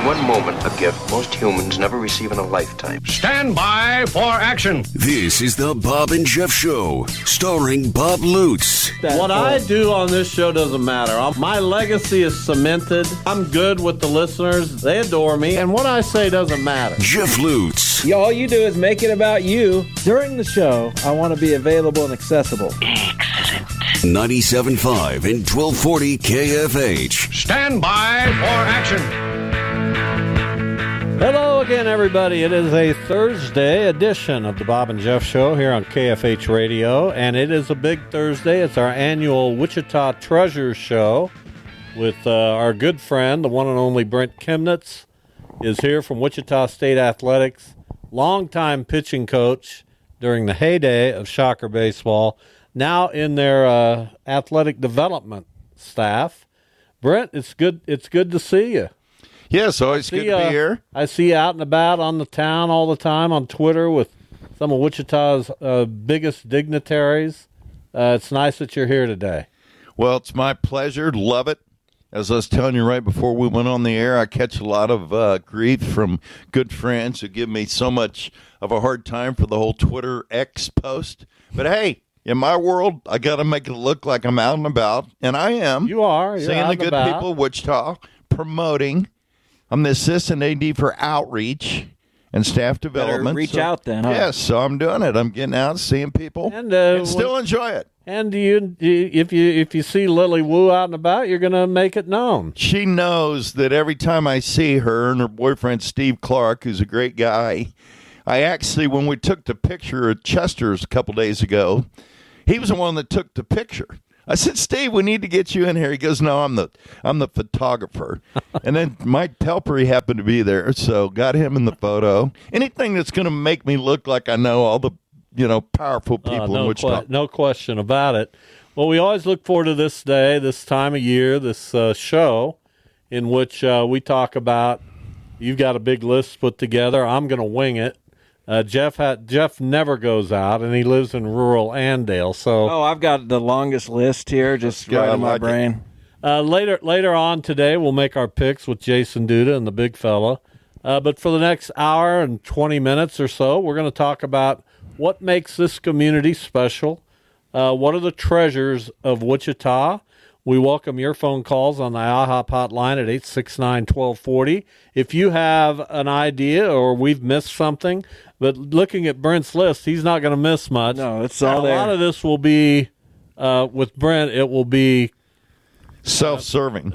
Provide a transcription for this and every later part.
one moment, a gift most humans never receive in a lifetime. Stand by for action. This is the Bob and Jeff Show, starring Bob Lutz. What I do on this show doesn't matter. My legacy is cemented. I'm good with the listeners. They adore me. And what I say doesn't matter. Jeff Lutz. All you do is make it about you. During the show, I want to be available and accessible. 97.5 and 1240 KFH. Stand by for action. Hello again, everybody. It is a Thursday edition of the Bob and Jeff Show here on KFH Radio, and it is a big Thursday. It's our annual Wichita Treasures Show with our good friend, the one and only Brent Chemnitz, is here from Wichita State Athletics, longtime pitching coach during the heyday of Shocker Baseball, now in their athletic development staff. Brent, it's good to see you. Yes, always good to be here. I see you out and about on the town all the time on Twitter with some of Wichita's biggest dignitaries. It's nice that you're here today. Well, it's my pleasure. Love it. As I was telling you right before we went on the air, I catch a lot of grief from good friends who give me so much of a hard time for the whole Twitter X post. But hey, in my world, I got to make it look like I'm out and about, and I am. You are. You're seeing out the and good about. people of Wichita, promoting. I'm the assistant AD for outreach and staff development. Better reach out then, huh? Yes, so I'm doing it. I'm getting out, seeing people, And, still enjoy it. And if you see Lily Wu out and about, you're going to make it known. She knows that every time I see her and her boyfriend Steve Clark, who's a great guy, I actually, when we took the picture at Chester's a couple days ago, he was the one that took the picture. I said, Steve, we need to get you in here. He goes, no, I'm the photographer. And then Mike Pelpry happened to be there, so got him in the photo. Anything that's going to make me look like I know all the powerful people in Wichita. No question about it. Well, we always look forward to this day, this time of year, this show in which we talk about, you've got a big list put together. I'm going to wing it. Jeff never goes out, and he lives in rural Andale. So, I've got the longest list here, just right in my brain. Later on today, we'll make our picks with Jason Duda and the big fella. But for the next hour and 20 minutes or so, we're going to talk about what makes this community special. What are the treasures of Wichita? We welcome your phone calls on the IHOP hotline at 869-1240. If you have an idea or we've missed something, but looking at Brent's list, he's not going to miss much. No, it's all there. A lot of this will be, with Brent, it will be self-serving.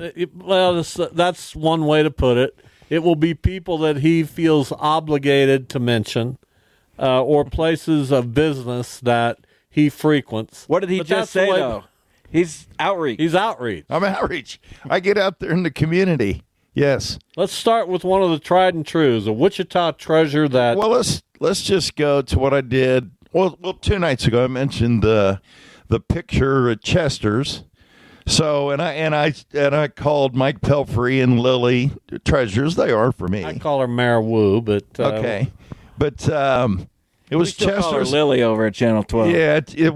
That's one way to put it. It will be people that he feels obligated to mention or places of business that he frequents. What did he just say, though? He's outreach. I'm outreach. I get out there in the community. Yes. Let's start with one of the tried and trues, a Wichita treasure that. Well, let's just go to what I did. Well, 2 nights ago I mentioned the picture at Chester's. So and I called Mike Pelphrey and Lily treasures. They are for me. I call her Mare Wu, but okay, but. It was Chester's. Call her Lily over at Channel 12. Yeah, it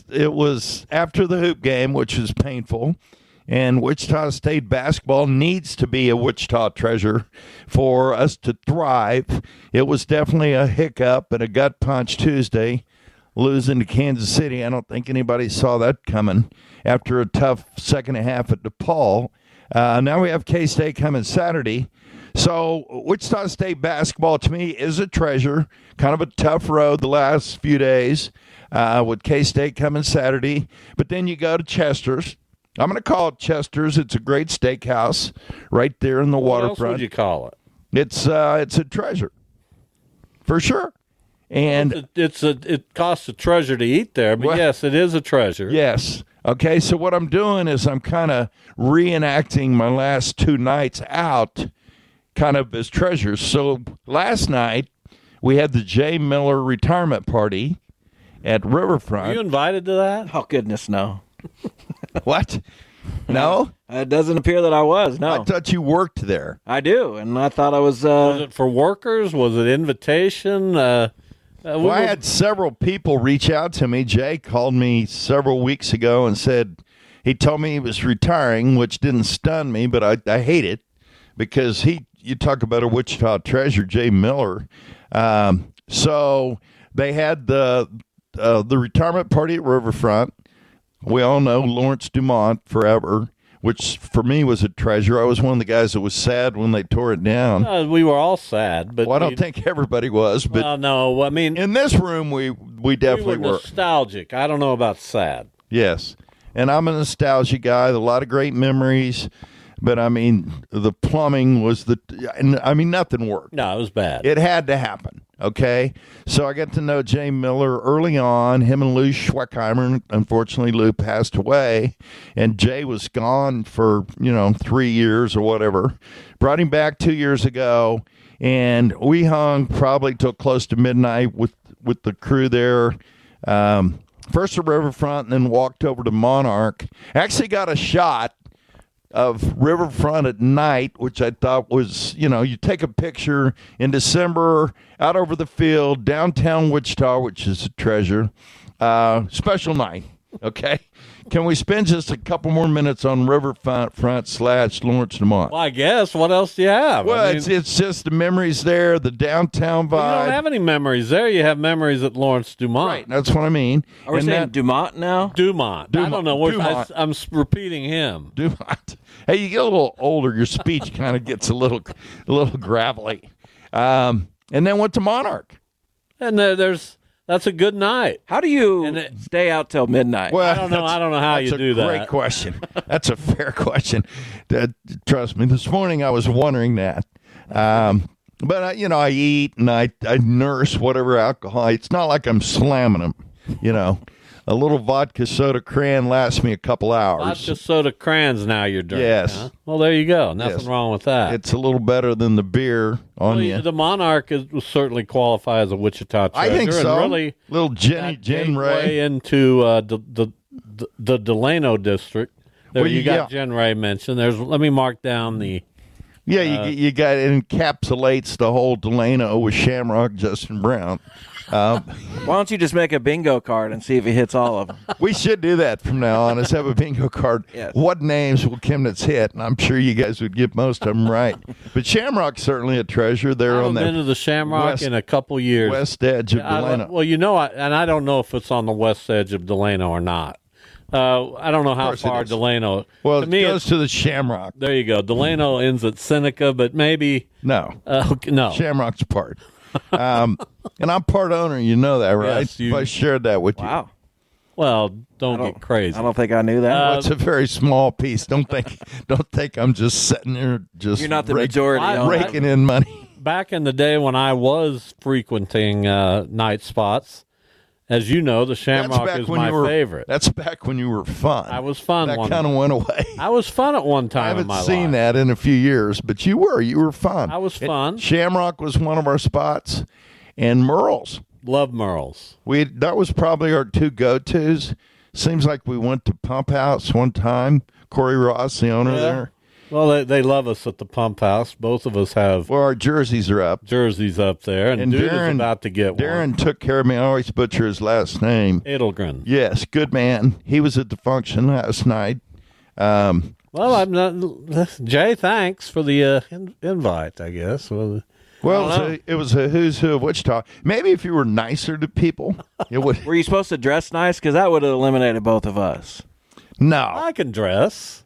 was after the hoop game, which is painful, and Wichita State basketball needs to be a Wichita treasure for us to thrive. It was definitely a hiccup and a gut punch Tuesday, losing to Kansas City. I don't think anybody saw that coming after a tough second half at DePaul. Now we have K-State coming Saturday. So Wichita State basketball, to me, is a treasure. Kind of a tough road the last few days with K-State coming Saturday. But then you go to Chester's. I'm going to call it Chester's. It's a great steakhouse right there in the waterfront. What else would you call it? It's a treasure, for sure. And it costs a treasure to eat there, but yes, it is a treasure. Yes. Okay, so what I'm doing is I'm kind of reenacting my last 2 nights out kind of as treasures. So last night we had the Jay Miller retirement party at Riverfront. Were you invited to that? Oh, goodness, no. What? No? It doesn't appear that I was, no. I thought you worked there. I do, and I thought I was... Was it for workers? Was it invitation? Well, I had several people reach out to me. Jay called me several weeks ago and said he told me he was retiring, which didn't stun me, but I hate it. because you talk about a Wichita treasure, Jay Miller. So they had the retirement party at Riverfront. We all know Lawrence Dumont forever, which for me was a treasure. I was one of the guys that was sad when they tore it down. We were all sad, but Well, I don't think everybody was, but well, no, I mean, in this room we definitely we were were. nostalgic. I don't know about sad. Yes. And I'm a nostalgia guy. A lot of great memories. But, I mean, the plumbing was nothing worked. No, it was bad. It had to happen, okay? So I got to know Jay Miller early on, him and Lou Schweckheimer. Unfortunately, Lou passed away, and Jay was gone for, 3 years or whatever. Brought him back 2 years ago, and we hung probably till close to midnight with the crew there. First to Riverfront and then walked over to Monarch. Actually got a shot of Riverfront at night, which I thought was, you take a picture in December out over the field, downtown Wichita, which is a treasure. Special night, okay? Can we spend just a couple more minutes on Riverfront / Lawrence Dumont? Well, I guess. What else do you have? Well, I mean, it's just the memories there, the downtown vibe. you don't have any memories there. You have memories at Lawrence Dumont. Right, that's what I mean. Are we And saying that- Dumont now? Dumont. I don't know. Dumont. I'm repeating him. Dumont. Hey, you get a little older, your speech kind of gets a little gravelly. And then went to Monarch. And that's a good night. How do you And it- stay out till midnight? Well, I don't know how you do that. Great question. That's a fair question. Trust me, this morning I was wondering that. But I eat and I nurse whatever alcohol. It's not like I'm slamming them. A little vodka soda cran lasts me a couple hours. Vodka soda crayons now you're drinking. Yes. Huh? Well, there you go. Nothing Yes. wrong with that. It's a little better than the beer on you. The Monarch will certainly qualify as a Wichita treasure. I think so. And really, Little Jenny that Jen gateway Ray. into the Delano district. There Well, you got yeah. Jen Ray mentioned. Let me mark down the. Yeah, you got it encapsulates the whole Delano with Shamrock, Justin Brown. Why don't you just make a bingo card and see if he hits all of them? We should do that from now on. Let's have a bingo card. Yes. What names will Chemnitz hit? And I'm sure you guys would get most of them right. But Shamrock's certainly a treasure there I on haven't been to the the Shamrock west- in a couple years. west edge of Delano. Well, and I don't know if it's on the west edge of Delano or not. I don't know how course it far is. Delano. Well, to it me, goes to the Shamrock. there you go. Delano ends at Seneca, but maybe No, okay, no. Shamrock's part. And I'm part owner. You know that, right? Yes, you- If I shared that with you. Wow. Well, don't get crazy. I don't think I knew that. Well, it's a very small piece. Don't think I'm just sitting there just You're not the rake- majority owner. raking in money. Back in the day when I was frequenting night spots, as you know, the Shamrock is my favorite. That's back when you were fun. I was fun That one- kind of went away. I was fun at one I time in haven't my seen life. that in a few years, but you were fun. I was fun. Shamrock was one of our spots, and Merle's. Love Merle's. That was probably our two go-tos. Seems like we went to Pump House one time. Corey Ross, the owner there. Well, they love us at the Pump House. Both of us have Well, our jerseys are up. jerseys up there, and Dude is about to get Darren one. took care of me. I always butcher his last name. Edelgren. Yes, good man. He was at the function last night. Well, I'm not. Jay, thanks for the invite. I guess. Well, It was a who's who of Wichita. Maybe if you were nicer to people, it would. Were you supposed to dress nice? Because that would have eliminated both of us. No. I can dress.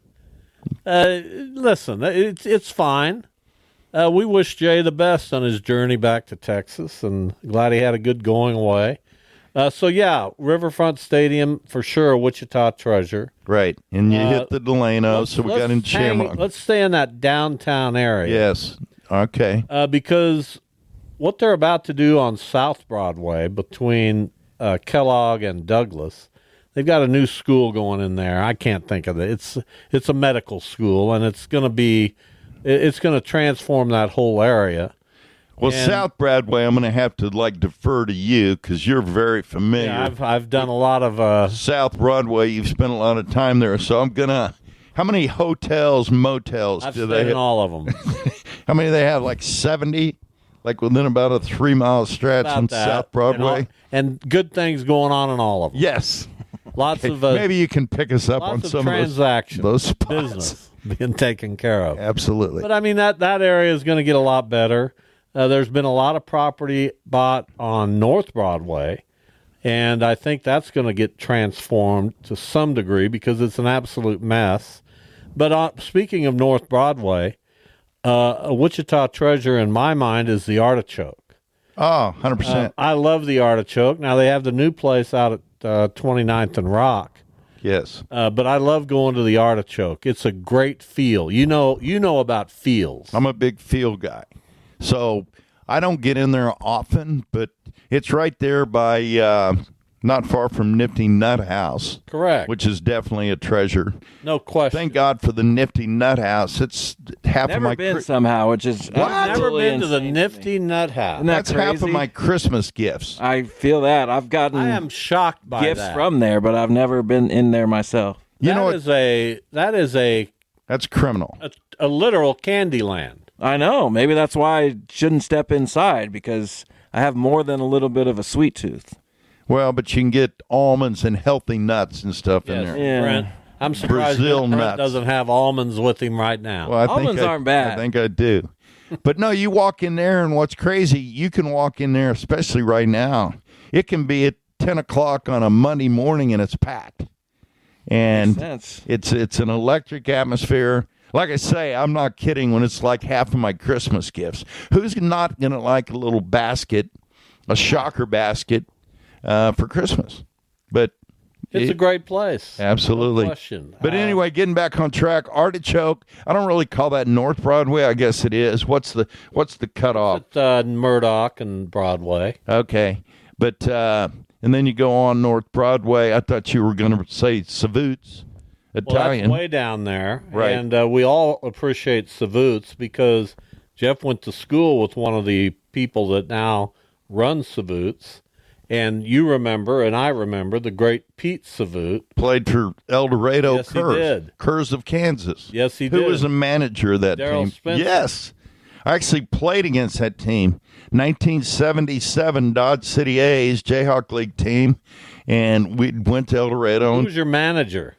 Listen, it's fine. We wish Jay the best on his journey back to Texas, and glad he had a good going away. So yeah, Riverfront Stadium for sure, a Wichita treasure. Right. And you hit the Delano, so we got in Shamrock. Let's stay in that downtown area. Yes. Okay. Because what they're about to do on South Broadway between Kellogg and Douglas, they've got a new school going in there. I can't think of it. It's a medical school, and it's going to transform that whole area. Well, And- South Broadway, I'm going to have to defer to you because you're very familiar. Yeah, I've done a lot of South Broadway, you've spent a lot of time there, so I'm going to. How many hotels, motels I've do stayed they in have? all of them. How many do they have? Like 70? Like within about a 3-mile stretch About on that. South Broadway? and good things going on in all of them. Yes. Lots of Maybe you can pick us up lots on of some transactions, of those spots. business. being taken care of. Absolutely. But I mean, that area is going to get a lot better. There's been a lot of property bought on North Broadway, and I think that's going to get transformed to some degree because it's an absolute mess. But speaking of North Broadway, a Wichita treasure in my mind is the Artichoke. Oh, 100%. I love the Artichoke. Now, they have the new place out at 29th and Rock. Yes. But I love going to the Artichoke. It's a great feel. You know about feels. I'm a big field guy. So I don't get in there often, but it's right there by not far from Nifty Nut House. Correct. Which is definitely a treasure. No question. Thank God for the Nifty Nut House. It's half of my... Never been somehow, which is I've never been to the insane Nifty Nut House. Isn't that That's half of crazy? my Christmas gifts. I feel that. I've gotten I am shocked by gifts that. from there, but I've never been in there myself. You know that is a That's criminal. literal candy land. I know. Maybe that's why I shouldn't step inside, because I have more than a little bit of a sweet tooth. Well, but you can get almonds and healthy nuts and stuff in Yes, there. Yeah. Brent. I'm surprised Brazil that Brent nuts. doesn't have almonds with him right now. Well, I think Almonds aren't bad. I think I do. But no, you walk in there, and what's crazy, you can walk in there, especially right now. It can be at 10 o'clock on a Monday morning, and it's packed. And Makes sense. it's an electric atmosphere. Like I say, I'm not kidding when it's like half of my Christmas gifts. Who's not going to like a little basket, a shocker basket for Christmas? But It's a great place. Absolutely. No question. But anyway, getting back on track, Artichoke, I don't really call that North Broadway. I guess it is. What's the cutoff? At Murdoch and Broadway. Okay. But and then you go on North Broadway. I thought you were going to say Savoots, Well, Italian. that's way down there. Right. And we all appreciate Savoots because Jeff went to school with one of the people that now runs Savoots. And you remember, and I remember, the great Pete Savoot. Played for El Dorado Yes, he Curs. did. Curs of Kansas. Yes, he Who did. was the manager of that Darryl team? Spencer. Yes. I actually played against that team. 1977 Dodge City A's Jayhawk League team. And we went to El Dorado. Who And was your manager?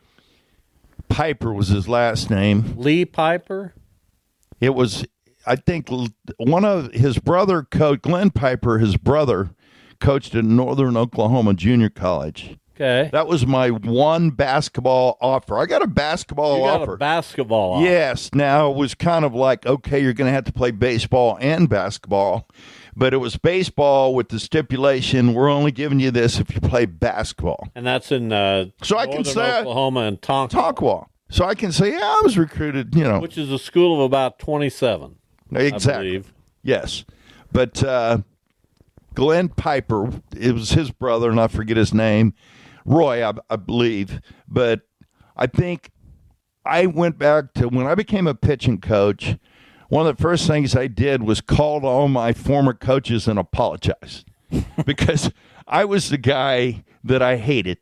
Piper was his last name. Lee Piper? It was, I think, one of his brother coach, Glenn Piper, his brother, coached at Northern Oklahoma Junior College. Okay. That was my one basketball offer. I got a basketball You got offer. a basketball offer. Yes. Now, it was kind of like, okay, you're going to have to play baseball and basketball. But it was baseball with the stipulation, we're only giving you this if you play basketball. And that's in So I can Northern say- Oklahoma and Tonka, Tonkawa. So I can say, yeah, I was recruited, which is a school of about 27, I exactly. believe. Yes. But Glenn Piper, it was his brother, and I forget his name, Roy, I believe. But I think I went back to when I became a pitching coach, one of the first things I did was call all my former coaches and apologize because I was the guy that I hated.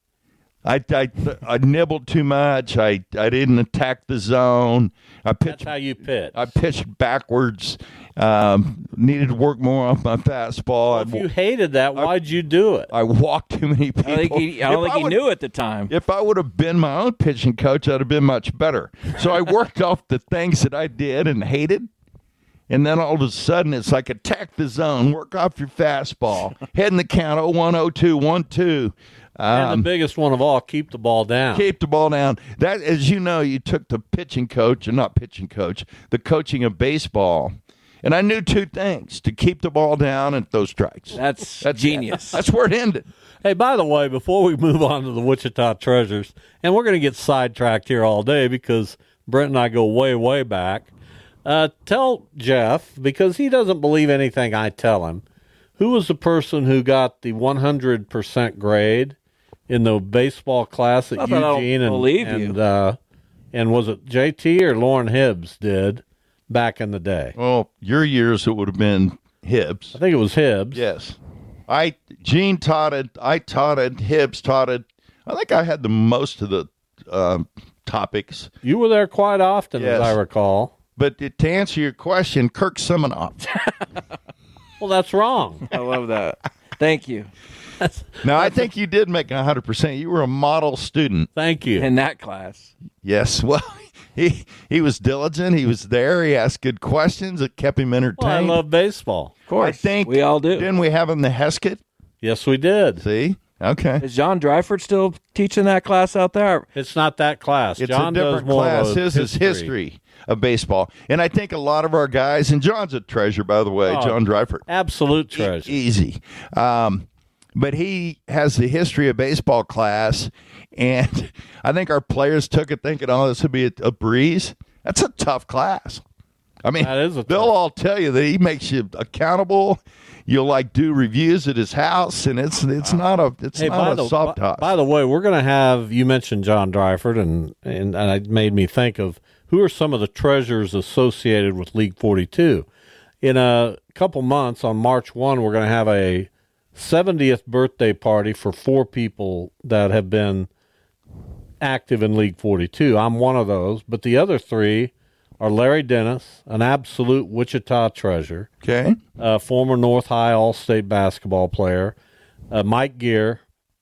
I nibbled too much. I didn't attack the zone. That's how you pitch. I pitched backwards. Needed to work more on my fastball. If you hated that, why'd you do it? I walked too many people. I don't think he knew at the time. If I would have been my own pitching coach, I'd have been much better. So I worked off the things that I did and hated. And then all of a sudden, it's like attack the zone, work off your fastball, head in the count 0-1, 0-2, 1-2. And the biggest one of all, keep the ball down. Keep the ball down. That, as you know, you took the pitching coach, and not pitching coach, the coaching of baseball. And I knew two things: to keep the ball down and throw strikes. That's genius. That's where it ended. Hey, by the way, before we move on to the Wichita Treasures, and we're going to get sidetracked here all day because Brent and I go way, way back, tell Jeff, because he doesn't believe anything I tell him, who was the person who got the 100% grade in the baseball class at I don't Eugene? believe you. And was it JT or Lauren Hibbs did back in the day? Well, your years, it would have been Hibbs. I think it was Hibbs. Yes. Gene taught it. I taught it. Hibbs taught it. I think I had the most of the topics. You were there quite often, Yes. as I recall. But to answer your question, Kirk Siminoff. Well, that's wrong. I love that. Thank you. Now, I think you did make 100%. You were a model student. Thank you. In that class. Yes. Well, he was diligent. He was there. He asked good questions. It kept him entertained. Well, I love baseball. Of course, I think we all do. Didn't we have him the Heskett? Yes, we did. See? Okay. Is John Dryford still teaching that class out there? It's not that class. It's John a different does more class. of a His is history of baseball. And I think a lot of our guys, and John's a treasure, by the way, Oh, John Dryford. Absolute treasure. Easy. But he has the history of baseball class, and I think our players took it thinking, oh, this would be a breeze. That's a tough class. I mean, That is a they'll tough- all tell you that he makes you accountable. You'll like do reviews at his house, and it's not a soft toss. By the way, we're going to have, you mentioned John Dryford, and it made me think of who are some of the treasures associated with League 42. In a couple months, on March 1, we're going to have a 70th birthday party for 4 people that have been active in League 42. I'm one of those, but the other 3 are Larry Dennis, an absolute Wichita treasure, Okay. former North High All-State basketball player, Mike Gear,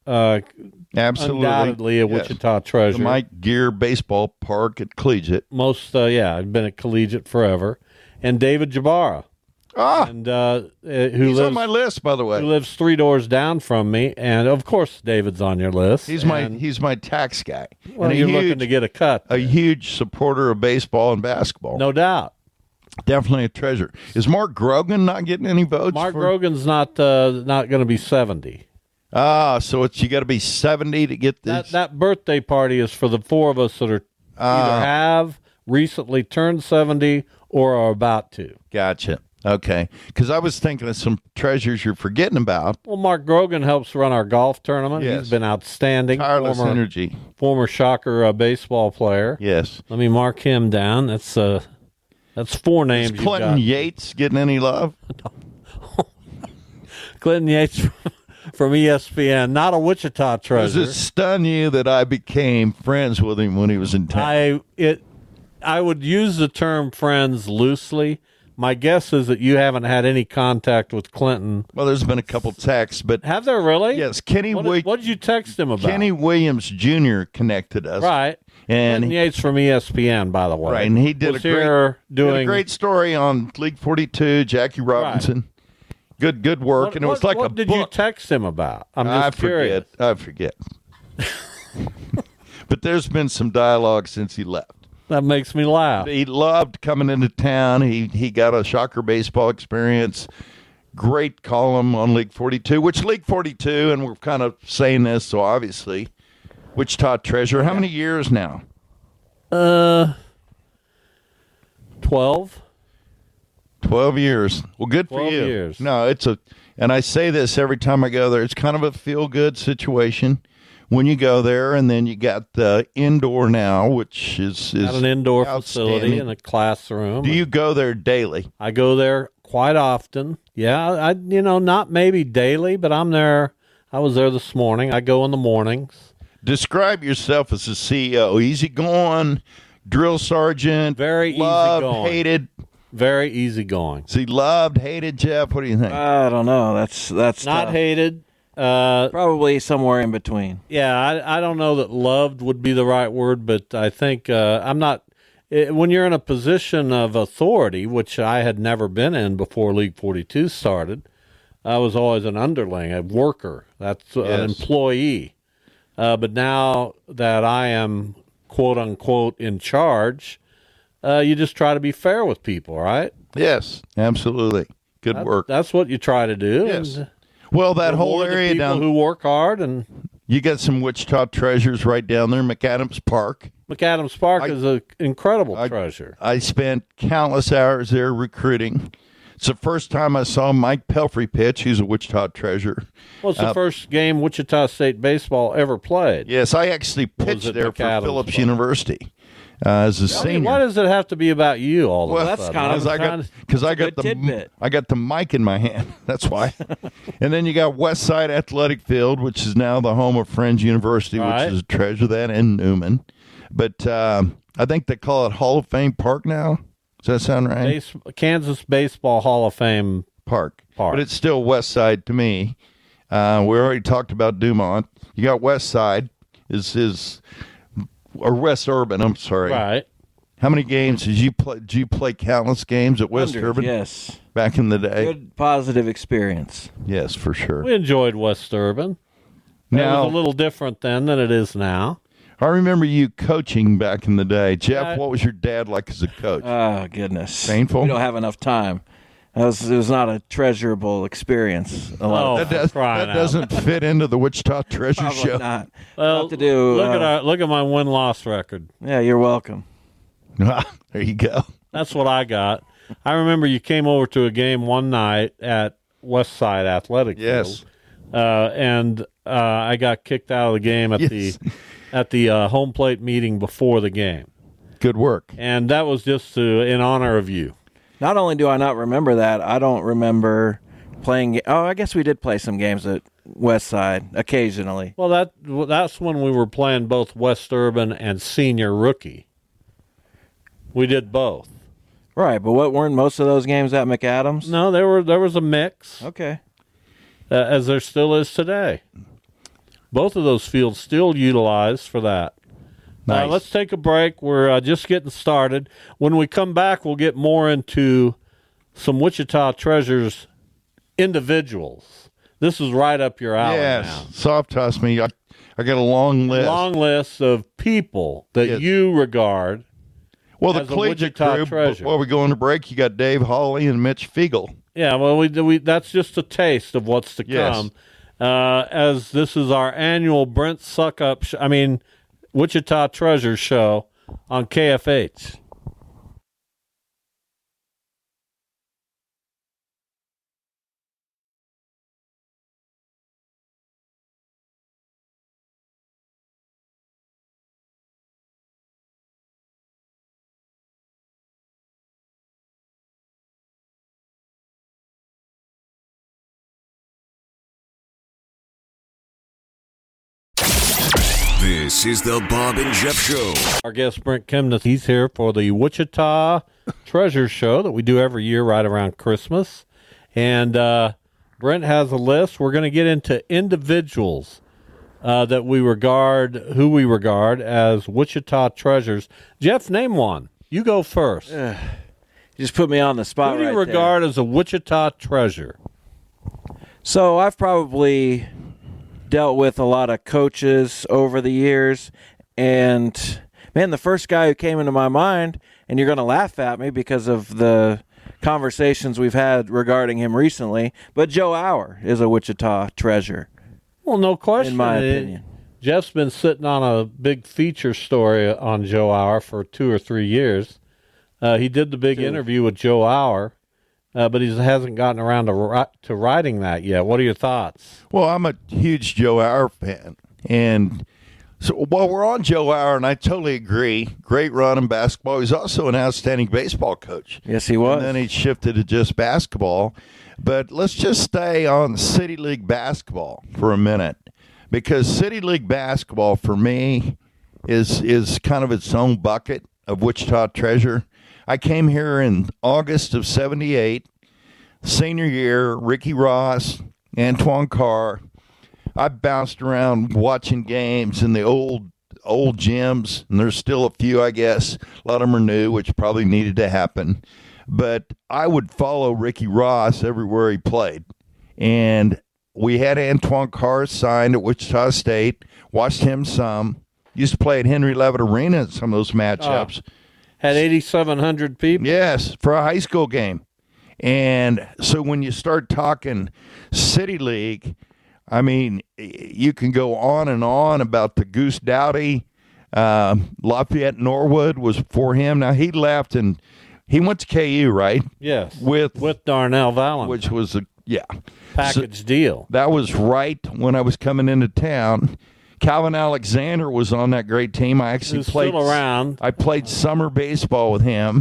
Absolutely. undoubtedly a Yes. Wichita treasure. The Mike Gear Baseball Park at Collegiate. I've been at Collegiate forever, and David Jabara, and who He's lives on my list, by the way. who lives 3 doors down from me, and of course David's on your list. He's my tax guy. Well, and you're looking to get a cut, a huge supporter of baseball and basketball. no doubt. Definitely a treasure. Is Mark Grogan not getting any votes? Mark Grogan's not going to be 70. So you got to be 70 to get this. That birthday party is for the 4 of us that are either have recently turned 70 or are about to. Gotcha. Okay. Because I was thinking of some treasures you're forgetting about. Well, Mark Grogan helps run our golf tournament. Yes. He's been outstanding. Tireless energy. Former Shocker baseball player. Yes. Let me mark him down. That's 4 names. Is you've Clinton got. Yates getting any love? Clinton Yates from ESPN, not a Wichita Does treasure. it stun you that I became friends with him when he was in town? I would use the term friends loosely. My guess is that you haven't had any contact with Clinton. Well, there's been a couple texts, but Have there really? yes, Kenny What did you text him about? Kenny Williams Jr. connected us. Right. And Clinton Yates from ESPN, by the way. Right, and he did was a great, here did doing a great story on League 42, Jackie Robinson. Good work, and it was like what a did book. you text him about? I'm I just curious. forget. But there's been some dialogue since he left. That makes me laugh. He loved coming into town. He got a Shocker baseball experience. Great column on League 42, which League 42, and we're kind of saying this, so obviously, Wichita treasure. How many years now? 12. 12 years. Well, good for 12 you. years. No, and I say this every time I go there, it's kind of a feel-good situation when you go there, and then you got the indoor now, which is Got an indoor facility outstanding. and a classroom. Do you go there daily? I go there quite often. Yeah, I not maybe daily, but I'm there. I was there this morning. I go in the mornings. Describe yourself as a CEO. Easygoing, drill sergeant, Very loved, easygoing. hated. Very easygoing. Is he loved, hated, Jeff? What do you think? I don't know. That's Not tough. hated. Probably somewhere in between. Yeah, I don't know that loved would be the right word, but I think I'm not. When you're in a position of authority, which I had never been in before League 42 started, I was always an underling, a worker. That's an Yes. employee. But now that I am, quote unquote, in charge, you just try to be fair with people, right? Yes, absolutely. Good work. That's what you try to do. Yes. And Well, that whole reward the area people down, who work hard, and you got some Wichita treasures right down there, McAdams Park. McAdams Park is an incredible treasure. I spent countless hours there recruiting. It's the first time I saw Mike Pelfrey pitch. He's a Wichita treasure. Well, it's the first game Wichita State baseball ever played. Yes, I actually Was pitched it there for McAdams Phillips Park? University as a I senior. mean, why does it have to be about you all Well, of a that's sudden? kind of- because I got good tidbit. I got the mic in my hand. That's why. And then you got Westside Athletic Field, which is now the home of Friends University, Right. which is a treasure. That and Newman, but I think they call it Hall of Fame Park now. Does that sound right? Kansas Baseball Hall of Fame. Park, Park. but it's still Westside to me. We already talked about Dumont. You got Westside or West Urban. I'm sorry. Right. How many games did you play? Did you play countless games at West Hundreds, Urban? yes. Back in the day? Good, positive experience. Yes, for sure. We enjoyed West Urban. It Now, was a little different then than it is now. I remember you coaching back in the day. Jeff, Yeah. what was your dad like as a coach? Oh, goodness. Painful? We don't have enough time. It was not a treasurable experience. A lot Oh, of that crying out. doesn't fit into the Wichita Treasure Probably Show. not. Well, Lot to do. look at my win-loss record. Yeah, you're welcome. There you go. That's what I got. I remember you came over to a game one night at West Side Athletic Yes. Field, and I got kicked out of the game at Yes. the home plate meeting before the game, Good work. and that was just in honor of you. Not only do I not remember that, I don't remember playing. Oh, I guess we did play some games at West Side occasionally. Well, that's when we were playing both West Urban and Senior Rookie. We did both. Right, but what weren't most of those games at McAdams? No, there was a mix, Okay. as there still is today. Both of those fields still utilized for that. Nice. Let's take a break. We're just getting started. When we come back, we'll get more into some Wichita Treasures individuals. This is right up your alley Yes. Soft toss me. I got a long now. list. Long list of people that Yes. you regard. Well, the as a collegiate Wichita crew, treasure. before we go into break, you got Dave Hawley and Mitch Fiegel. Yeah, well, we that's just a taste of what's to Yes. come. As this is our annual Brent Suckup, Wichita Treasures show on KFH. This is the Bob and Jeff Show. Our guest, Brent Kemnitz, he's here for the Wichita Treasure Show that we do every year right around Christmas. And Brent has a list. We're going to get into individuals who we regard as Wichita Treasures. Jeff, name one. You go first. You just put me on the spot. Who do you right there. regard as a Wichita Treasure? So I've probably dealt with a lot of coaches over the years, and man, the first guy who came into my mind, and you're going to laugh at me because of the conversations we've had regarding him recently, but Joe Auer is a Wichita treasure, Well, no question. in my opinion. Jeff's been sitting on a big feature story on Joe Auer for 2 or 3 years. He did the big interview with Joe Auer, but he hasn't gotten around to writing that yet. What are your thoughts? Well, I'm a huge Joe Auer fan. And so while we're on Joe Auer, and I totally agree, great run in basketball. He's also an outstanding baseball coach. Yes, he was. And then he shifted to just basketball. But let's just stay on City League basketball for a minute, because City League basketball for me is kind of its own bucket of Wichita Treasure. I came here in August of '78, senior year. Ricky Ross, Antoine Carr. I bounced around watching games in the old gyms, and there's still a few, I guess. A lot of them are new, which probably needed to happen. But I would follow Ricky Ross everywhere he played. And we had Antoine Carr signed at Wichita State, watched him some. Used to play at Henry Levitt Arena in some of those matchups. Had 8,700 people. Yes, for a high school game. And so when you start talking City League, I mean, you can go on and on about the Goose Dowdy. Lafayette Norwood was for him. Now, he left and he went to KU, right? Yes. With Darnell Valentine. which was a, yeah. Package deal. That was right when I was coming into town. Calvin Alexander was on that great team. I actually Who's played still around. I played summer baseball with him.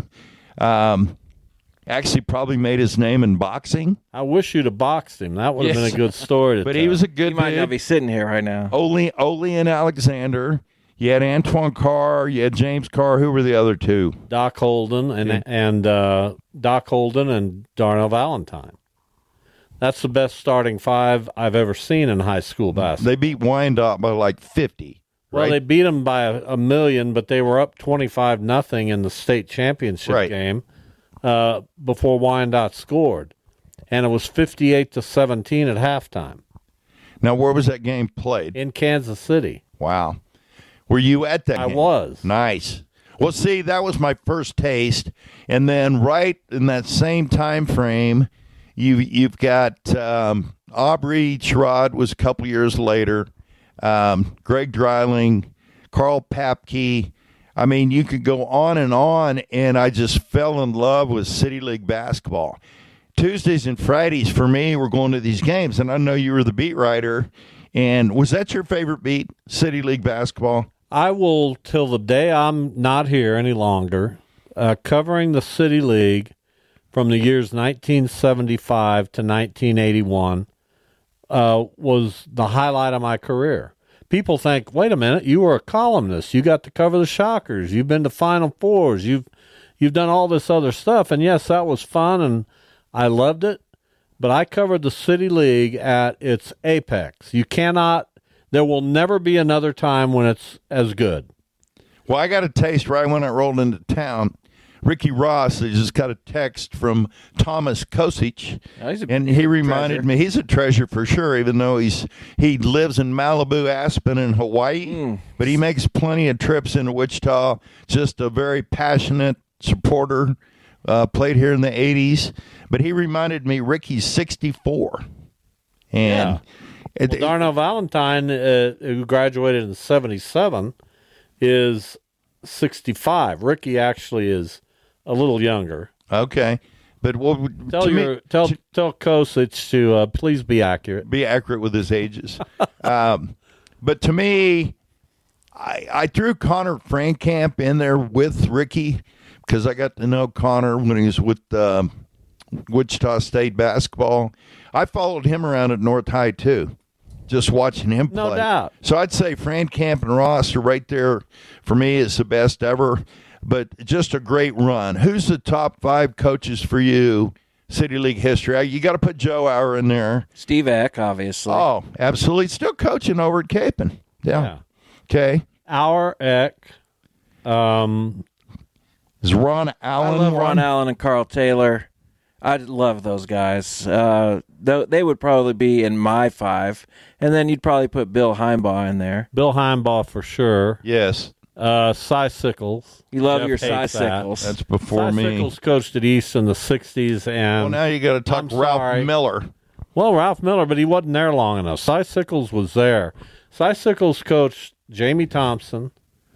Actually, probably made his name in boxing. I wish you'd have boxed him. That would have Yes. been a good story to But tell. he was a good He might dude. not be sitting here right now. Ole and Alexander. You had Antoine Carr. You had James Carr. Who were the other two? Doc Holden and Doc Holden and Darnell Valentine. That's the best starting five I've ever seen in high school basketball. They beat Wyandotte by like 50. Well, right? they beat them by a million, but they were up 25-0 in the state championship Right. game before Wyandotte scored, and it was 58-17 at halftime Now, where was that game played? in Kansas City. Wow. Were you at that I game? was. Nice. Well, see, that was my first taste, and then right in that same time frame, you've got Aubrey Sherrod was a couple years later, Greg Dreiling, Carl Papke. I mean, you could go on, and I just fell in love with City League basketball. Tuesdays and Fridays for me were going to these games, and I know you were the beat writer. And was that your favorite beat, City League basketball? I will, till the day I'm not here any longer, covering the City League from the years 1975 to 1981 was the highlight of my career. People think, wait a minute, you were a columnist. You got to cover the Shockers. You've been to Final Fours. You've done all this other stuff. And, yes, that was fun, and I loved it. But I covered the City League at its apex. There will never be another time when it's as good. Well, I got a taste right when I rolled into town. Ricky Ross just got a text from Thomas Kosic, and he reminded me he's a treasure for sure, even though he lives in Malibu, Aspen, and Hawaii, but he makes plenty of trips into Wichita. Just a very passionate supporter, played here in the 80s, but he reminded me Ricky's 64. And Well, Darnell Valentine, who graduated in 77, is 65. Ricky actually is a little younger. Okay. But Tell Kosic to please be accurate. Be accurate with his ages. But to me, I threw Connor Frankamp in there with Ricky because I got to know Connor when he was with Wichita State basketball. I followed him around at North High, too, just watching him play. No doubt. So I'd say Frankamp and Ross are right there for me as the best ever. But just a great run. Who's the top 5 coaches for you, City League history? You got to put Joe Auer in there. Steve Eck, obviously. Oh, absolutely. Still coaching over at Capon. Yeah. Okay. Auer, Eck. Is Ron Allen I love Ron Allen and Carl Taylor. I love those guys. They would probably be in my 5. And then you'd probably put Bill Heimbaugh in there. Bill Heimbaugh for sure. Yes. Cy Sickles. You love Jeff your Cy hates that. Sickles. That's before Cy me. Sickles coached at East in the 60s. And Well, now you got to talk I'm Ralph sorry. Miller. Well, Ralph Miller, but he wasn't there long enough. Cy Sickles was there. Cy Sickles coached Jamie Thompson,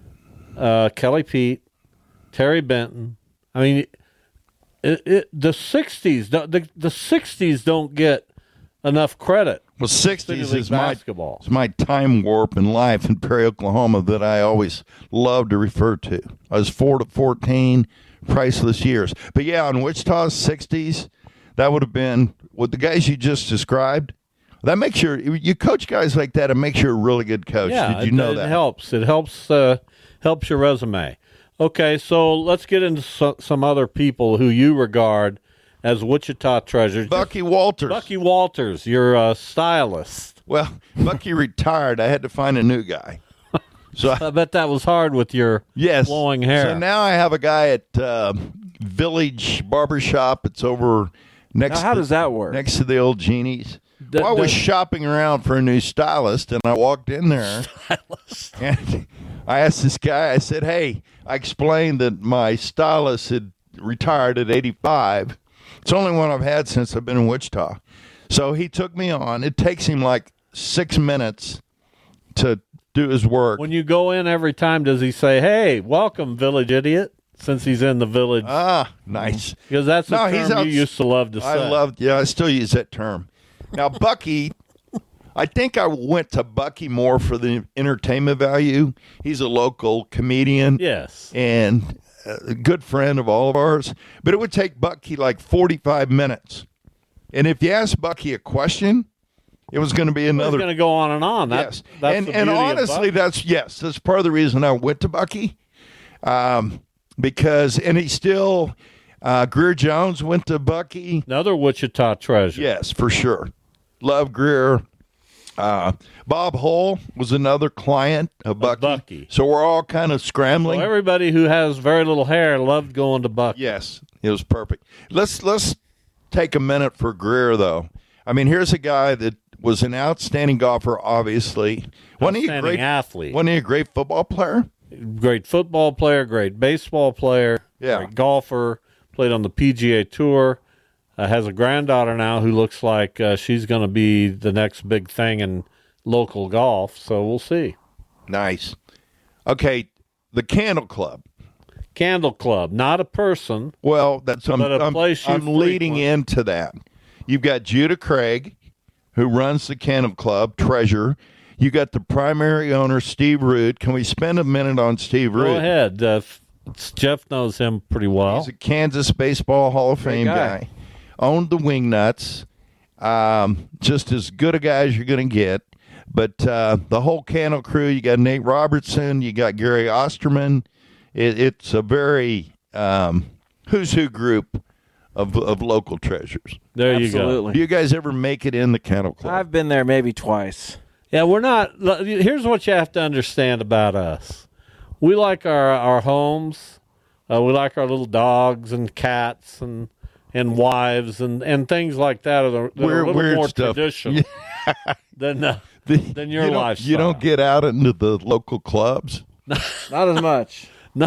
Kelly Pete, Terry Benton. I mean, the 60s, the 60s don't get enough credit. Well, City 60s League is basketball. my time warp in life in Perry, Oklahoma that I always love to refer to. I was 4 to 14, priceless years. But yeah, in Wichita's 60s, that would have been with the guys you just described. That makes you coach guys like that. It makes you a really good coach. Yeah, Did you know it that? helps. It helps your resume. Okay, so let's get into some other people who you regard as Wichita treasures. Bucky Walters. Bucky Walters, your stylist. Well, Bucky retired. I had to find a new guy. So I bet that was hard with your flowing hair. So now I have a guy at Village Barbershop. It's over next. Now, how does that work? Next to the old Genie's. Well, I was shopping around for a new stylist, and I walked in there. And I asked this guy, I said, hey, I explained that my stylist had retired at 85. It's the only one I've had since I've been in Wichita. So he took me on. It takes him like 6 minutes to do his work. When you go in every time, does he say, hey, welcome, Village Idiot, since he's in the Village? Ah, nice. Because that's a term you used to love to say. I still use that term. Now, Bucky, I think I went to Bucky more for the entertainment value. He's a local comedian. Yes. And a good friend of all of ours. But it would take Bucky like 45 minutes. And if you ask Bucky a question, it was going to be another. It's going to go on and on. Yes. That's And the beauty honestly, of Bucky. that's part of the reason I went to Bucky. Because he's still, Greer Jones went to Bucky. Another Wichita treasure. Yes, for sure. Love Greer. Bob Hull was another client of Bucky. Bucky. So we're all kind of scrambling. So everybody who has very little hair loved going to Bucky. Yes, it was perfect. Let's take a minute for Greer, though. I mean, here's a guy that was an outstanding golfer, obviously. Outstanding athlete. Wasn't he a great football player? Great football player, great baseball player, great golfer, played on the PGA Tour, has a granddaughter now who looks like she's going to be the next big thing in local golf, so we'll see. Nice. Okay, the Candle Club. Candle Club, not a person. Well, that's but a place you I'm leading frequent. into that. You've got Judah Craig, who runs the Candle Club, treasurer. You got the primary owner, Steve Root. Can we spend a minute on Steve Root? Go ahead. Jeff knows him pretty well. He's a Kansas Baseball Hall of Fame guy. Owned the Wingnuts. Just as good a guy as you're going to get. But the whole Candle crew, you got Nate Robertson, you got Gary Osterman. It's a very who's who group of local treasures. There you go. Absolutely. Do you guys ever make it in the Candle Club? I've been there maybe twice. Yeah, we're not. Here's what you have to understand about us. We like our homes. We like our little dogs and cats and wives and things like that. Are a little weird more stuff. traditional than your lifestyle. You don't get out into the local clubs. Not as much.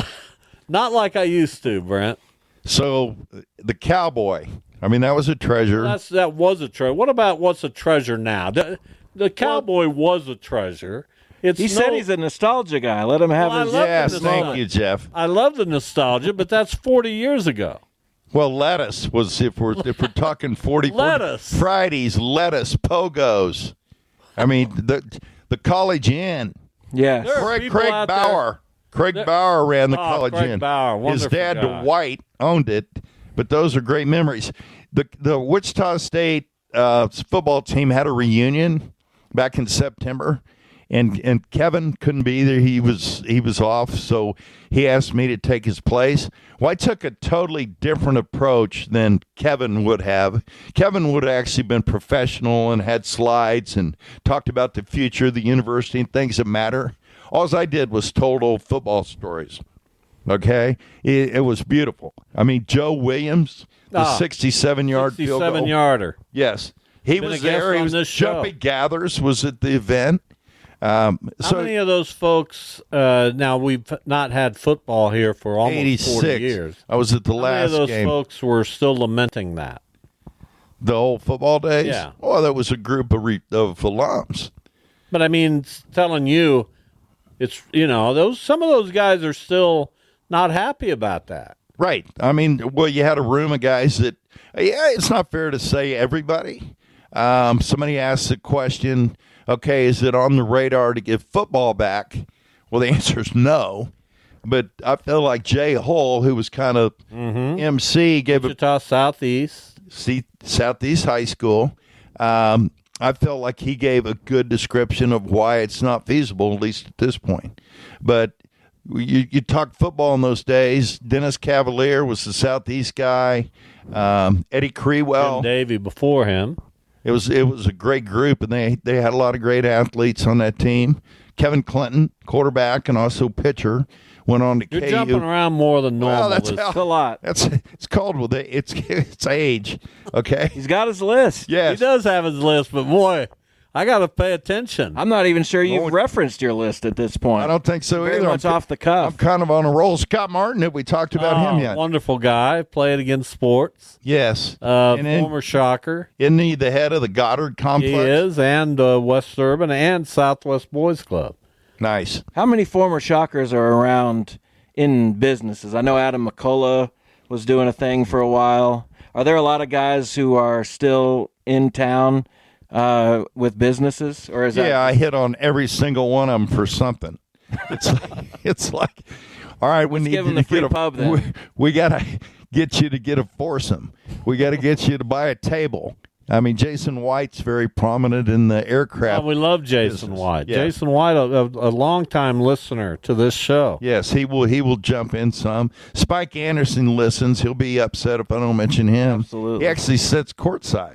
Not like I used to, Brent. So the Cowboy. I mean, that was a treasure. That was a treasure. What about what's a treasure now? The Cowboy was a treasure. He said he's a nostalgia guy. Let him have his. Yes, thank you, Jeff. I love the nostalgia, but that's 40 years ago. Well, lettuce was if we're talking 40 lettuce. Fridays, lettuce, pogos. I mean the College Inn. Yes. Craig Bauer. Craig Bauer ran the College Craig Inn. Bauer, his dad, guy. Dwight, owned it. But those are great memories. The Wichita State football team had a reunion back in September, and Kevin couldn't be there. He was off, so he asked me to take his place. Well, I took a totally different approach than Kevin would have. Kevin would have actually been professional and had slides and talked about the future of the university and things that matter. All I did was told old football stories. Okay? It was beautiful. I mean, Joe Williams, the 67-yard field goal. 67-yarder. Yes. He Been was a guest there. He on was this show. Jumpy Gathers was at the event. How many of those folks, now we've not had football here for almost 86. 40 years. I was at the How last many of those game. folks were still lamenting that? The old football days? Yeah. Oh, that was a group of alums. But I mean, telling you, it's, some of those guys are still not happy about that. Right. I mean, well, you had a room of guys that, it's not fair to say everybody. Somebody asked the question, okay, is it on the radar to get football back? Well, the answer is no. But I feel like Jay Hull, who was kind of MC, gave Wichita Southeast. Southeast High School. I felt like he gave a good description of why it's not feasible, at least at this point. But you talk football in those days. Dennis Cavalier was the Southeast guy. Eddie Crewell. Jim Davey before him. It was a great group, and they had a lot of great athletes on that team. Kevin Clinton, quarterback and also pitcher, went on to KU. You're jumping around more than normal. Well, that's It's a lot. It's called with it. It's age. Okay. He's got his list. Yes. He does have his list, but boy, I got to pay attention. I'm not even sure you've referenced your list at this point. I don't think so Very either. much off the cuff. I'm kind of on a roll. Scott Martin, have we talked about him yet? Wonderful guy. Played against sports. Yes. And Former Shocker. isn't he the head of the Goddard Complex? He is, and West Urban and Southwest Boys Club. Nice. How many former Shockers are around in businesses? I know Adam McCullough was doing a thing for a while. Are there a lot of guys who are still in town with businesses, or is that? I hit on every single one of them for something. It's like, all right, we need give them to the free get pub then. We got to get you to get a foursome. We got to get you to buy a table. I mean, Jason White's very prominent in the aircraft. Oh, we love Jason business. White. Yeah. Jason White, a longtime listener to this show. Yes, he will jump in some. Spike Anderson listens. He'll be upset if I don't mention him. Absolutely. He actually sits courtside.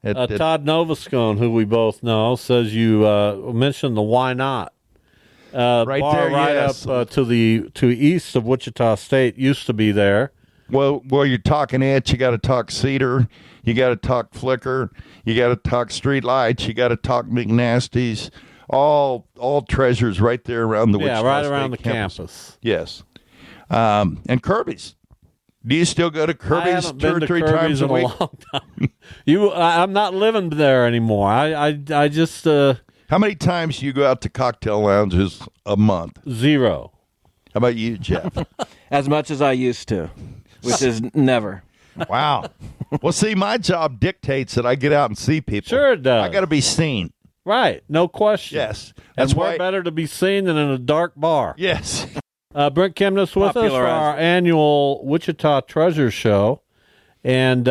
Todd Novascone, who we both know, says you mentioned the Why Not Right bar there, right yes. up to east of Wichita State. Used to be there. Well, you're talking it. You got to talk Cedar. You got to talk Flicker. You got to talk Street Lights. You got to talk McNasty's. All treasures right there around the Wichita right State around the campus. campus. Yes, and Kirby's. Do you still go to I Kirby's haven't 2 been or to 3 Kirby's times a in week? a long time. I'm not living there anymore. I just How many times do you go out to cocktail lounges a month? 0. How about you, Jeff? As much as I used to, which is never. Wow. Well, see, my job dictates that I get out and see people. Sure it does. I got to be seen. Right, no question. Yes. That's That's more why. better to be seen than in a dark bar. Yes. Brent Kemnitz with us for Popularized. our annual Wichita Treasure Show. And,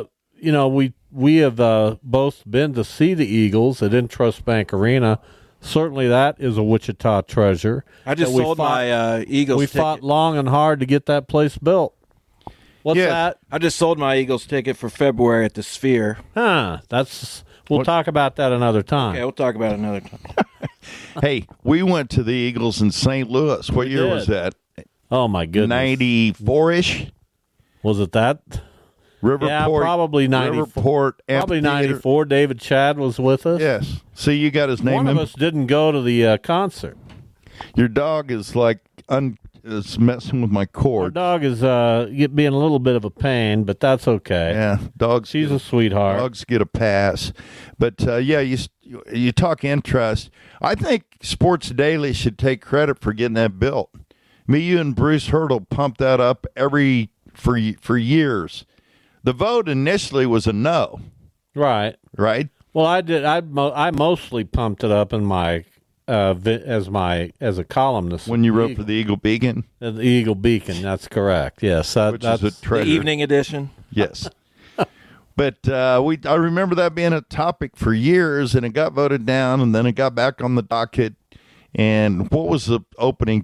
we have both been to see the Eagles at Intrust Bank Arena. Certainly that is a Wichita treasure. I just that we sold fought- my Eagles We ticket. fought long and hard to get that place built. What's Yeah. that? I just sold my Eagles ticket for February at the Sphere. We'll talk about that another time. Okay, we'll talk about it another time. Hey, we went to the Eagles in St. Louis. What year did. was that? Oh, my goodness. 94-ish? Was it that? Riverport. Yeah, probably 94. Riverport Probably Amphitheater. 94. David Chad was with us. Yes. See, you got his name One in. of us didn't go to the concert. Your dog is like is messing with my Our cord. dog is being a little bit of a pain, but that's okay. Yeah, dogs. She's a sweetheart. Dogs get a pass, but you talk interest. I think Sports Daily should take credit for getting that built. Me, you, and Bruce Hurdle pumped that up for years. The vote initially was a no, Right. right? Well, I did. I mostly pumped it up in my as a columnist. When you wrote for the Eagle Beacon, the Eagle Beacon. That's correct. Yes, which that's is a The treasure. evening edition. Yes. But I remember that being a topic for years, and it got voted down, and then it got back on the docket. And what was the opening?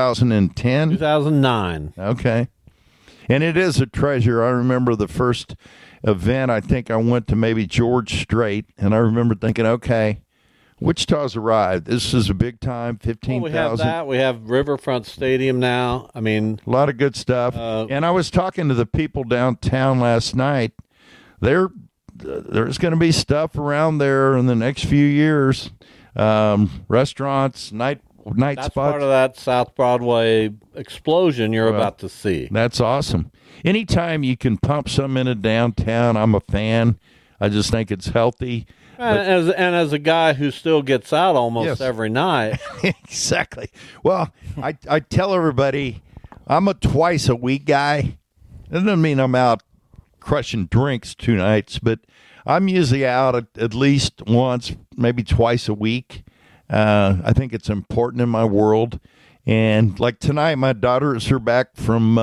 2010? 2009. Okay. And it is a treasure. I remember the first event, I think I went to maybe George Strait, and I remember thinking, okay, Wichita's arrived. This is a big time, Well, 15,000. we have that. We have Riverfront Stadium now. I mean, A lot of good stuff. And I was talking to the people downtown last night. There's going to be stuff around there in the next few years. Restaurants, night that's spots. part of that South Broadway explosion you're about to see. That's awesome. Anytime you can pump some into downtown, I'm a fan. I just think it's healthy. And as a guy who still gets out almost Yes. every night, Exactly. Well, I tell everybody I'm a twice a week guy. That doesn't mean I'm out crushing drinks 2 nights, but I'm usually out at least once, maybe twice a week. I think it's important in my world. And like tonight, my daughters are back from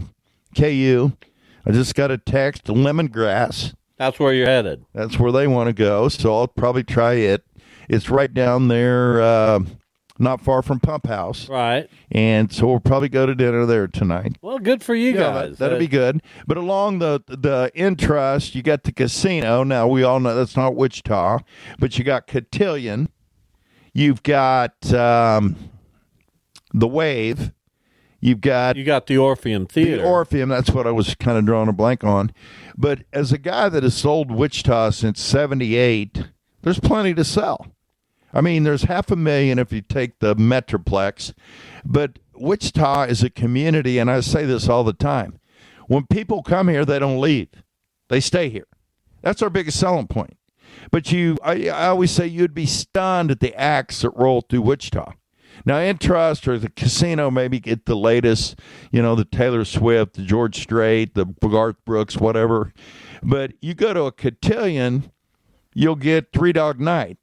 KU. I just got a text, Lemongrass. that's where you're headed. That's where they want to go, so I'll probably try it. It's right down there, not far from Pump House. Right. And so we'll probably go to dinner there tonight. Well, good for you guys. That'll be good. But along the Intrust, you got the casino. Now, we all know that's not Wichita, but you got Cotillion. You've got the Wave. You've got You got the Orpheum Theater. the Orpheum. That's what I was kind of drawing a blank on. But as a guy that has sold Wichita since '78, there's plenty to sell. I mean, there's 500,000 if you take the Metroplex. But Wichita is a community, and I say this all the time. When people come here, they don't leave. They stay here. That's our biggest selling point. But I always say you'd be stunned at the acts that roll through Wichita. Now, Intrust or the casino maybe get the latest, the Taylor Swift, the George Strait, the Garth Brooks, whatever. But you go to a Cotillion, you'll get Three Dog Night.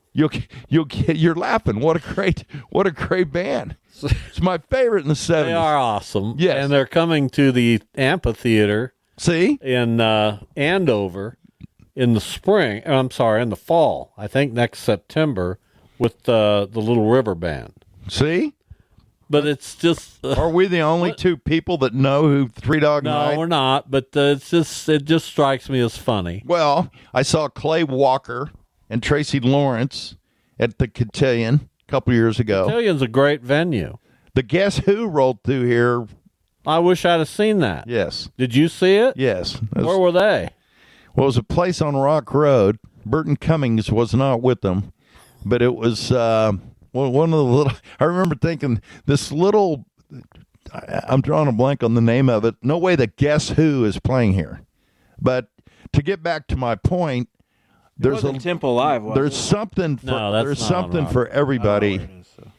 You're laughing. What a great band. It's my favorite in the 70s. They are awesome. Yes. And they're coming to the amphitheater See? in Andover in the spring. I'm sorry, in the fall. I think next September with the Little River Band. See? but it's just. Are we the only two people that know who Three Dog Night? No, we're not. But it just strikes me as funny. Well, I saw Clay Walker and Tracy Lawrence at the Cotillion a couple years ago. Cotillion's a great venue. The Guess Who rolled through here. I wish I'd have seen that. Yes. Did you see it? Yes. Where were they? Well, it was a place on Rock Road. Burton Cummings was not with them, but it was one of the little. I remember thinking this little. I'm drawing a blank on the name of it. No way that Guess Who is playing here. But to get back to my point, there's a Temple Live. Was there's it? something for No, that's there's not something on for Rock. everybody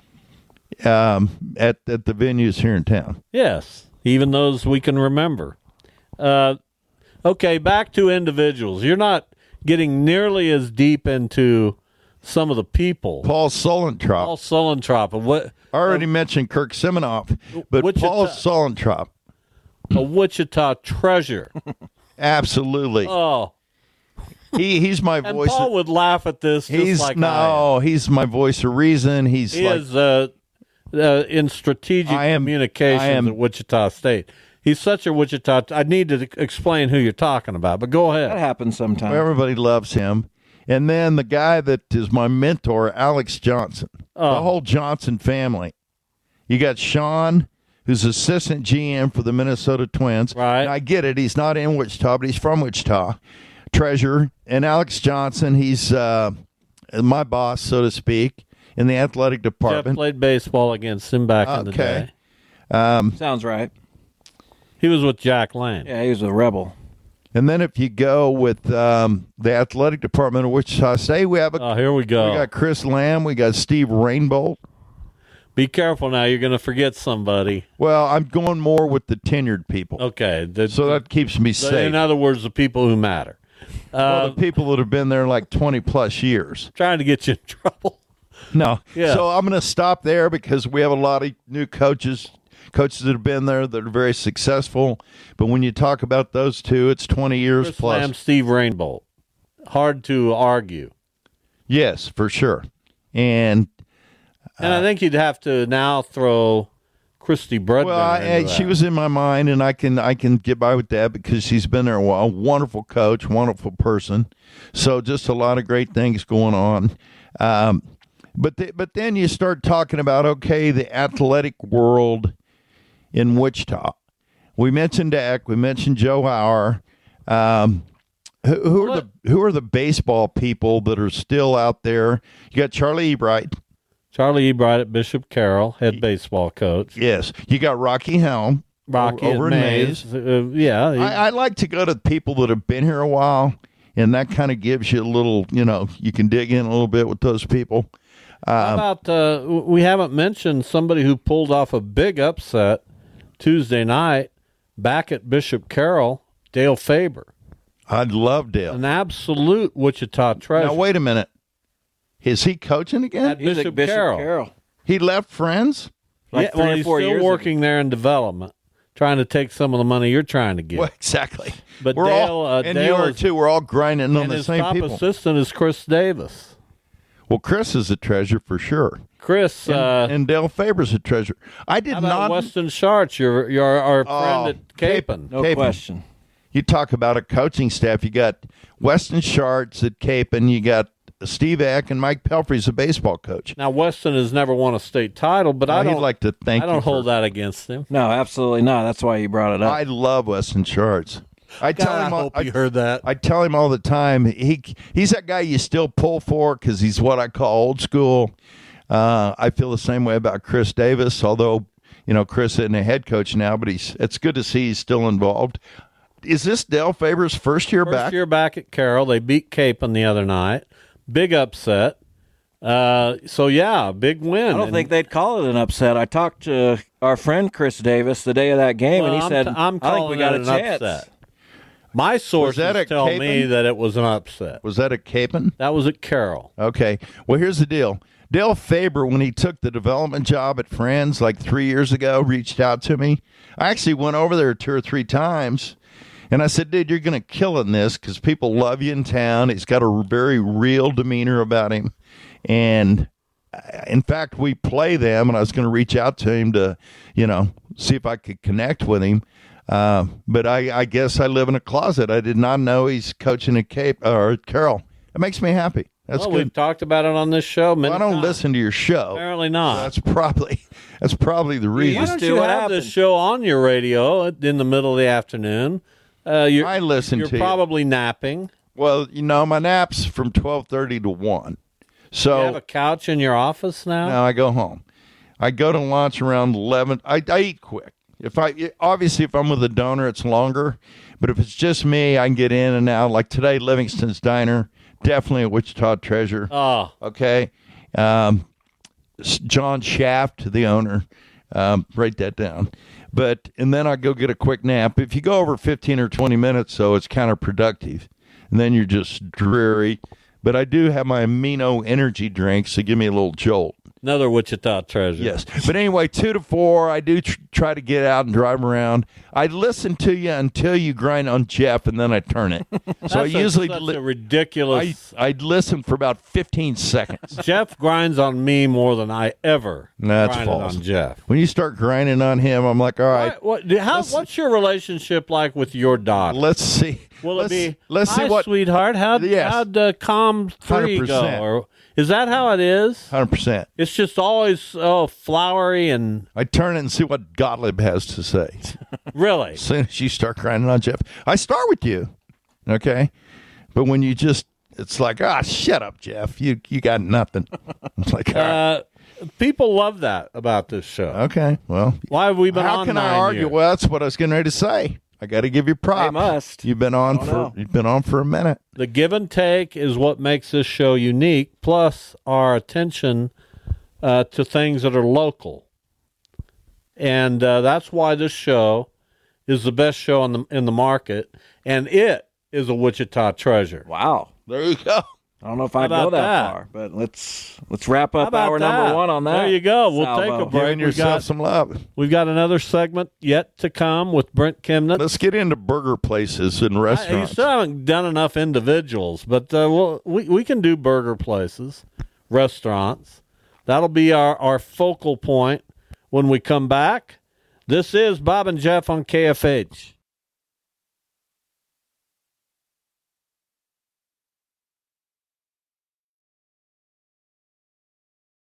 at the venues here in town. Yes, even those we can remember. Okay, back to individuals. You're not getting nearly as deep into some of the people. Paul Sulentrop. Paul Sulentrop. What? I already mentioned Kirk Siminoff, but Paul Sulentrop. A Wichita treasure. Absolutely. Oh, He's my and voice. Paul would laugh at this. He's just like I am. he's my voice of reason. He's He like is in strategic I am- communications at Wichita State. He's such a Wichita. I need to explain who you're talking about, but go That ahead. happens sometimes. everybody loves him. And then the guy that is my mentor, Alex Johnson. Oh. The whole Johnson family. You got Sean, who's assistant GM for the Minnesota Twins. Right. And I get it. He's not in Wichita, but he's from Wichita. Treasurer. And Alex Johnson, he's my boss, so to speak, in the athletic Jeff department. played baseball against him back in the Okay. day. Sounds right. He was with Jack Lane. Yeah, he was a rebel. And then if you go with the athletic department of Wichita State, we have Oh, here we go. we got Chris Lamb, we got Steve Rainbolt. Be careful now. You're going to forget somebody. Well, I'm going more with the tenured people, Okay. so that keeps me safe. In other words, the people who matter. Well, the people that have been there like 20 plus years. Trying to get you in trouble. No, Yeah. So I'm going to stop there because we have a lot of new coaches that have been there that are very successful. But when you talk about those two, it's 20 years Chris plus. Lamb, Steve Rainbolt. Hard to argue. Yes, for sure. And I think you'd have to now throw Christy Bredman. well, she was in my mind, and I can get by with that because she's been there a while. Wonderful coach, wonderful person. So just a lot of great things going on. But then you start talking about, okay, the athletic world in Wichita. We mentioned Dak. We mentioned Joe Hauer. Who are the baseball people that are still out there? You got Charlie Ebright. Charlie Ebright at Bishop Carroll, head baseball coach. Yes. You got Rocky Helm. Rocky over at in Mays. Mays. Yeah. I like to go to people that have been here a while, and that kind of gives you a little, you can dig in a little bit with those people. How about we haven't mentioned somebody who pulled off a big upset Tuesday night back at Bishop Carroll, Dale Faber. I love Dale. An absolute Wichita treasure. Now, wait a minute. Is he coaching again? At He's Bishop at Bishop Carroll. Carroll. He left Friends? Like 3 or he's 4 still years working there in development, trying to take some of the money you're trying to get. Well, exactly. But we're Dale, all, and Dale you are is- too. We're all grinding on and the his same top people. assistant is Chris Davis. Well, Chris is a treasure for sure. Chris, And Dale Faber's a treasure. I did how about not. Weston Sharts, our Oh, friend at Capon? No Capon. question. You talk about a coaching staff. You got Weston Sharts at Capon. You got Steve Eck and Mike Pelfrey's a baseball coach. Now, Weston has never won a state title, but I He'd don't like to thank I you don't for- hold that against him. No, absolutely not. That's why you brought it up. I love Weston Sharts. I tell him. heard that. I tell him all the time. He's that guy you still pull for because he's what I call old school. I feel the same way about Chris Davis, although Chris isn't a head coach now, but it's good to see he's still involved. Is this Dale Faber's first year back? First year back at Carroll. They beat Capon the other night. Big upset. So, yeah, big win. I don't think they'd call it an upset. I talked to our friend Chris Davis the day of that game, and he said, I'm I think calling we got it a an chance. upset. My sources that at tell Capon? me that it was an upset. Was that at Capon? That was at Carroll. Okay. Well, here's the deal. Dale Faber, when he took the development job at Friends like 3 years ago, reached out to me. I actually went over there 2 or 3 times, and I said, dude, you're going to kill in this because people love you in town. He's got a very real demeanor about him. And in fact, we play them, and I was going to reach out to him to, see if I could connect with him. But I guess I live in a closet. I did not know he's coaching at Carroll. It makes me happy. That's well, good. We've talked about it on this show. Well, I don't listen to your show. Apparently not. That's probably the reason. Why don't you have this show on your radio in the middle of the afternoon? I listen to You're probably napping. Well, my nap's from 12:30 to 1. So you have a couch in your office now? No, I go home. I go to lunch around 11. I eat quick. If I'm with a donor, it's longer. But if it's just me, I can get in and out. Like today, Livingston's Diner, definitely a Wichita treasure. Oh, okay. John Shaft, the owner, write that down. And then I go get a quick nap. If you go over 15 or 20 minutes, so it's counterproductive, and then you're just dreary. But I do have my amino energy drinks to give me a little jolt. Another Wichita treasure. Yes. But anyway, 2 to 4, I do try to get out and drive around. I listen to you until you grind on Jeff, and then I turn it. So I usually that's a ridiculous. I'd listen for about 15 seconds. Jeff grinds on me more than I ever That's grinded false. on Jeff. When you start grinding on him, I'm like, all right. What's your relationship like with your daughter? Let's see. Will it be, let's see hi, what, sweetheart, how'd COM 3 go? 100%. Or, is that how it is? 100%. It's just always flowery and... I turn it and see what Gottlieb has to say. Really? As soon as you start grinding on Jeff, I start with you, okay? But when you just, it's like, shut up, Jeff. You got nothing. It's like, all right. People love that about this show. Okay, well. Why have we been on 9 years? How can I argue? Well, that's what I was getting ready to say. I got to give you props. They must. You've been on for a minute. The give and take is what makes this show unique, plus our attention to things that are local. And that's why this show is the best show in the market, and it is a Wichita treasure. Wow. There you go. I don't know if I'd go that far, but let's wrap up How hour about number that? 1 on that. There you go. We'll salvo. take a break. Giving yourself some love. We've got another segment yet to come with Brent Kimnett. Let's get into burger places and You restaurants. still haven't done enough individuals, but we can do burger places, restaurants. That'll be our focal point when we come back. This is Bob and Jeff on KFH.